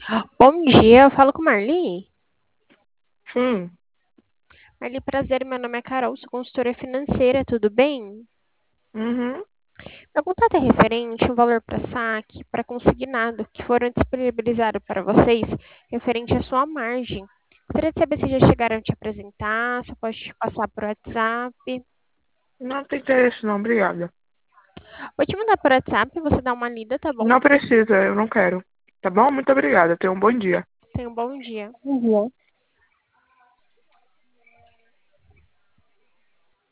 Bom dia, eu falo com Marli. Sim. Marli, prazer, meu nome é Carol, sou consultora financeira, tudo bem? Uhum. Meu contato é referente ao valor para saque, para consignado, que foram disponibilizados para vocês, referente à sua margem. Gostaria de saber se já chegaram a te apresentar, se eu posso te passar por WhatsApp. Não tem interesse não, obrigada. Vou te mandar por WhatsApp, você dá uma lida, tá bom? Não precisa, eu não quero. Tá bom? Muito obrigada. Tenha um bom dia. Tenha um bom dia. Uhum.